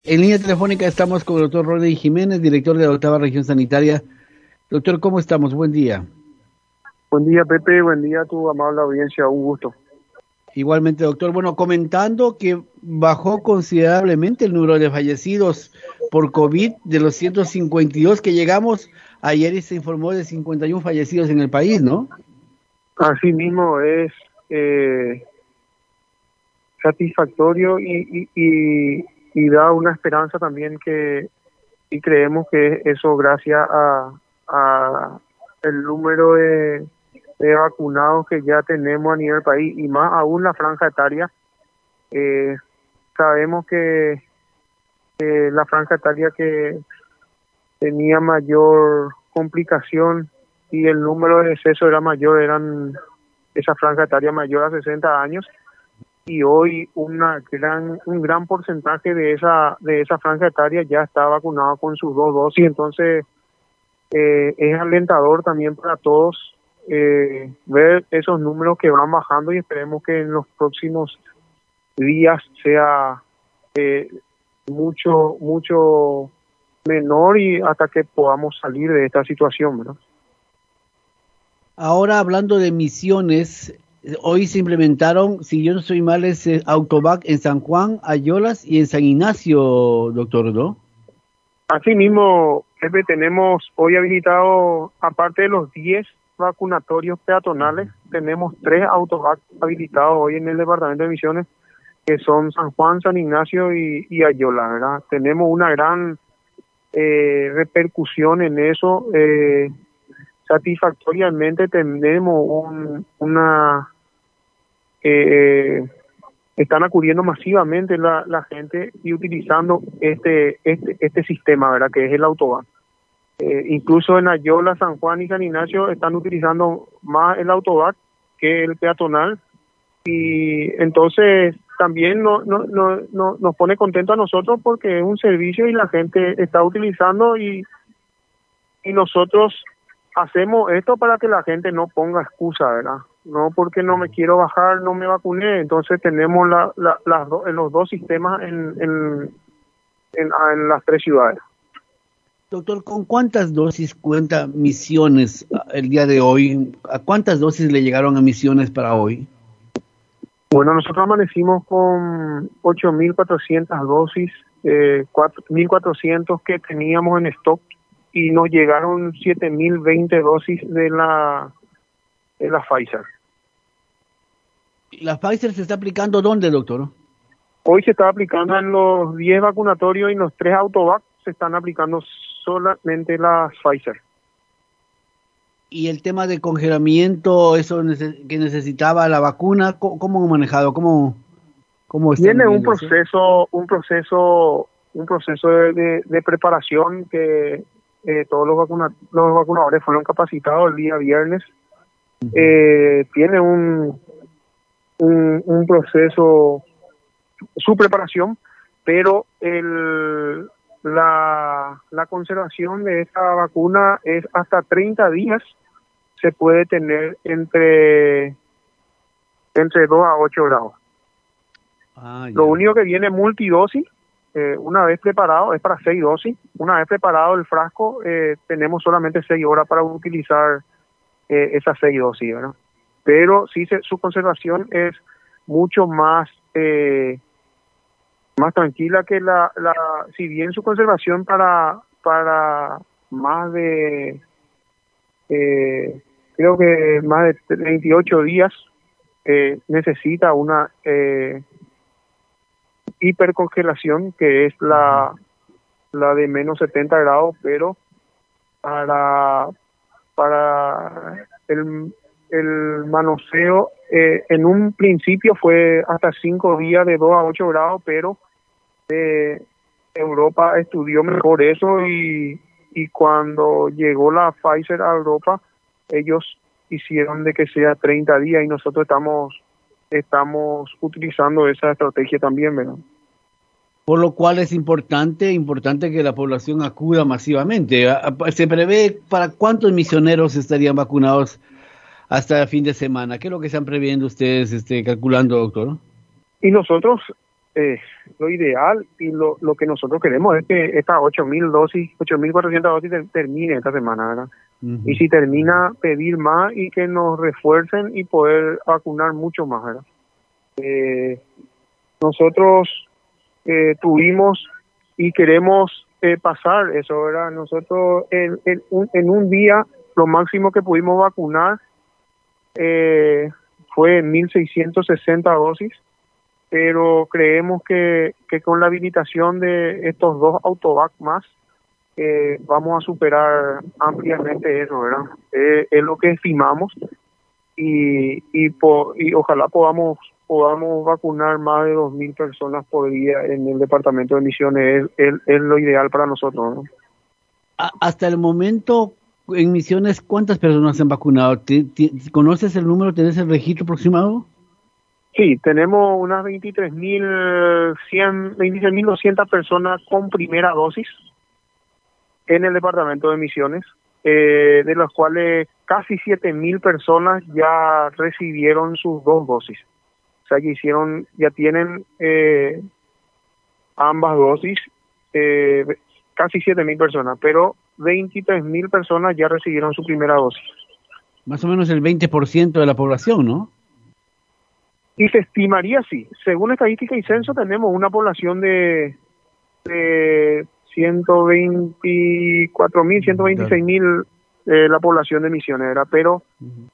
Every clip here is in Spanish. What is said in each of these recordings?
En línea telefónica estamos con el doctor Rodney Jiménez, director de la 8ª Región Sanitaria. Doctor, ¿cómo estamos? Buen día. Buen día, Pepe. Buen día a tu amable audiencia. Un gusto. Igualmente, doctor. Bueno, comentando que bajó considerablemente el número de fallecidos por COVID de los 152 que llegamos. Ayer se informó de 51 fallecidos en el país, ¿no? Así mismo es satisfactorio y da una esperanza también y creemos que eso gracias a el número de vacunados que ya tenemos a nivel país y más aún la franja etaria. Sabemos que la franja etaria que tenía mayor complicación y el número de decesos era mayor, eran esa franja etaria mayor a 60 años, y hoy un gran porcentaje de esa franja etaria ya está vacunado con sus 2 dosis. Entonces es alentador también para todos ver esos números que van bajando, y esperemos que en los próximos días sea mucho menor y hasta que podamos salir de esta situación, ¿verdad? Ahora, hablando de misiones, hoy se implementaron, si yo no estoy mal, es Autovac en San Juan, Ayolas y en San Ignacio, doctor, ¿no? Así mismo, Pepe, tenemos hoy habilitado, aparte de los 10 vacunatorios peatonales, tenemos 3 Autovac habilitados hoy en el departamento de Misiones, que son San Juan, San Ignacio y Ayola, ¿verdad? Tenemos una gran repercusión en eso. Satisfactoriamente tenemos están acudiendo masivamente la gente y utilizando este sistema, ¿verdad?, que es el Autovac. Incluso en Ayola, San Juan y San Ignacio están utilizando más el Autovac que el peatonal, y entonces también nos pone contento a nosotros porque es un servicio y la gente está utilizando, y nosotros hacemos esto para que la gente no ponga excusa, ¿verdad? No porque no me quiero bajar, no me vacuné. Entonces tenemos los 2 sistemas en las 3 ciudades. Doctor, ¿con cuántas dosis cuenta Misiones el día de hoy? ¿A cuántas dosis le llegaron a Misiones para hoy? Bueno, nosotros amanecimos con 8.400 dosis, 1.400 que teníamos en stock, y nos llegaron 7.020 dosis de la Pfizer. ¿La Pfizer se está aplicando dónde, doctor? Hoy se está aplicando en los 10 vacunatorios, y en los 3 Autovac se están aplicando solamente la Pfizer. Y el tema de congelamiento, eso que necesitaba la vacuna, ¿cómo han manejado? ¿Cómo tiene un proceso de preparación que todos los vacunadores fueron capacitados el día viernes. Tiene un proceso, su preparación, pero la conservación de esta vacuna es hasta 30 días. Se puede tener entre 2 a 8 grados. Lo único que viene multidosis, una vez preparado, es para 6 dosis. Una vez preparado el frasco, tenemos solamente 6 horas para utilizar esas 6 dosis, ¿verdad? Pero sí, su conservación es mucho más tranquila que si bien su conservación para más de creo que más de 28 días necesita una hipercongelación, que es la de menos 70 grados, pero para el manoseo en un principio fue hasta 5 días de 2 a 8 grados, pero Europa estudió mejor eso, y cuando llegó la Pfizer a Europa, ellos hicieron de que sea 30 días, y nosotros estamos utilizando esa estrategia también, ¿verdad? Por lo cual es importante que la población acuda masivamente. ¿Se prevé para cuántos misioneros estarían vacunados hasta el fin de semana? ¿Qué es lo que están previendo ustedes calculando, doctor? Y nosotros Lo ideal y lo que nosotros queremos es que estas 8.000 dosis, 8.400 dosis termine esta semana, ¿verdad? Y si termina, pedir más y que nos refuercen y poder vacunar mucho más, ¿verdad? Nosotros tuvimos y queremos pasar eso, ¿verdad? Nosotros en un día lo máximo que pudimos vacunar fue 1.660 dosis, pero creemos que con la habilitación de estos 2 autovac más, vamos a superar ampliamente eso, ¿verdad? Es lo que estimamos y ojalá podamos vacunar más de 2.000 personas por día en el departamento de Misiones. Es lo ideal para nosotros, ¿no? Hasta el momento, en Misiones, ¿cuántas personas se han vacunado? ¿Conoces el número? ¿Tienes el registro aproximado? Sí, tenemos unas 26.200 personas con primera dosis en el departamento de Misiones, de las cuales casi 7.000 personas ya recibieron sus 2 dosis. O sea que ya tienen ambas dosis, casi 7.000 personas, pero 23.000 personas ya recibieron su primera dosis. Más o menos el 20% de la población, ¿no? Y se estimaría, sí. Según estadística y censo, tenemos una población de 124.000, 126.000 la población de Misiones, ¿verdad? Pero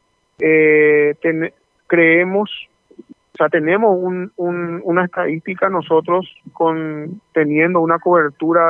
creemos, o sea, tenemos una estadística nosotros teniendo una cobertura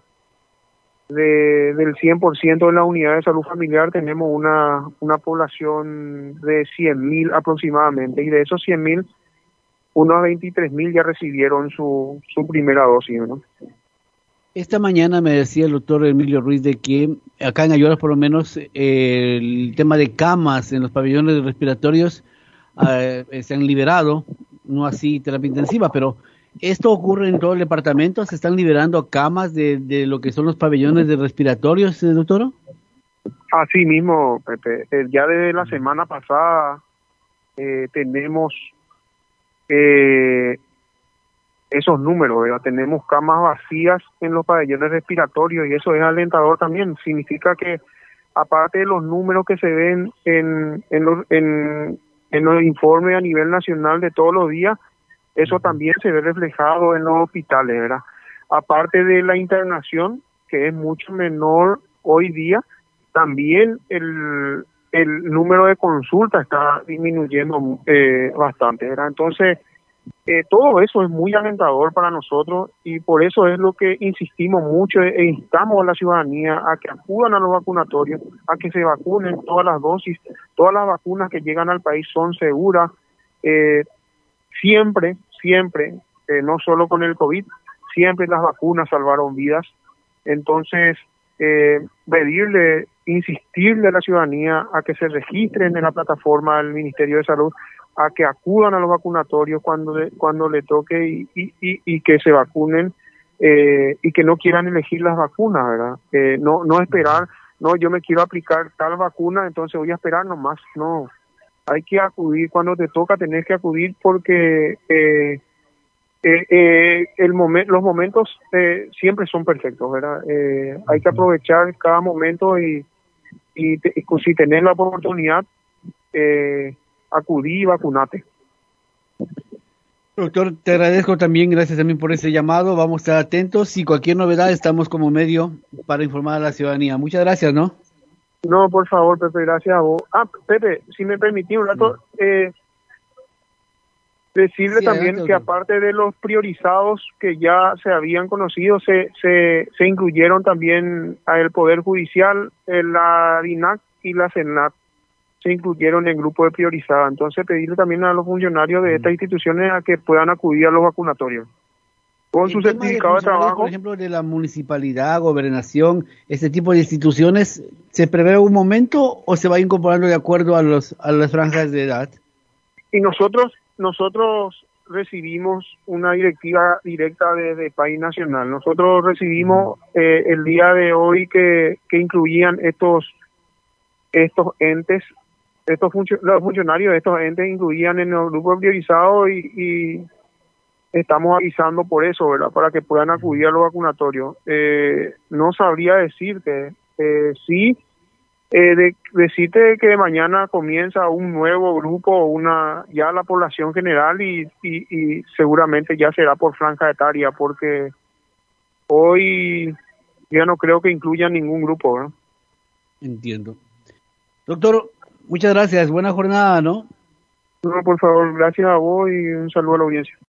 del 100% en la unidad de salud familiar. Tenemos una población de 100.000 aproximadamente, y de esos 100.000, unos 23.000 ya recibieron su primera dosis, ¿no? Esta mañana me decía el doctor Emilio Ruiz de que acá en Ayora, por lo menos, el tema de camas en los pabellones respiratorios se han liberado, no así terapia intensiva, pero ¿esto ocurre en todo el departamento? ¿Se están liberando camas de lo que son los pabellones de respiratorios, doctor? Así mismo, Pepe. Ya desde la semana pasada tenemos esos números, ¿verdad? Tenemos camas vacías en los pabellones respiratorios y eso es alentador también. Significa que aparte de los números que se ven en los informes a nivel nacional de todos los días, eso también se ve reflejado en los hospitales, ¿verdad? Aparte de la internación, que es mucho menor hoy día, también el número de consultas está disminuyendo bastante, ¿verdad? Entonces, todo eso es muy alentador para nosotros y por eso es lo que insistimos mucho e instamos a la ciudadanía a que acudan a los vacunatorios, a que se vacunen todas las dosis. Todas las vacunas que llegan al país son seguras, siempre, no solo con el COVID, siempre las vacunas salvaron vidas. Entonces, insistirle a la ciudadanía a que se registren en la plataforma del Ministerio de Salud, a que acudan a los vacunatorios cuando le toque y que se vacunen, y que no quieran elegir las vacunas, ¿verdad? No esperar, no, yo me quiero aplicar tal vacuna, entonces voy a esperar nomás. No, hay que acudir cuando te toca, tenés que acudir porque los momentos siempre son perfectos, ¿verdad? Hay que aprovechar cada momento y si tenés la oportunidad, acudí y vacunate. Doctor, te agradezco también, gracias también por ese llamado. Vamos a estar atentos y cualquier novedad estamos como medio para informar a la ciudadanía. Muchas gracias, ¿no? No, por favor, Pepe, gracias a vos. Pepe, si me permitís un rato, decirle también que aparte de los priorizados que ya se habían conocido, se incluyeron también al Poder Judicial, la DINAC y la CENAT, se incluyeron en el grupo de priorizada. Entonces pedirle también a los funcionarios de estas instituciones a que puedan acudir a los vacunatorios con su certificado de trabajo. Por ejemplo, de la municipalidad, gobernación, este tipo de instituciones, ¿se prevé un momento o se va incorporando de acuerdo a las franjas de edad? Y nosotros recibimos una directiva directa desde País Nacional. Nosotros recibimos el día de hoy que incluían estos entes, los funcionarios de estos entes incluían en el grupo priorizado y estamos avisando por eso, ¿verdad? Para que puedan acudir a los vacunatorios. No sabría decirte, sí, decirte que mañana comienza un nuevo grupo, ya la población general y seguramente ya será por franja etaria, porque hoy ya no creo que incluya ningún grupo, ¿verdad? Entiendo. Doctor, muchas gracias. Buena jornada, ¿no? No, por favor, gracias a vos y un saludo a la audiencia.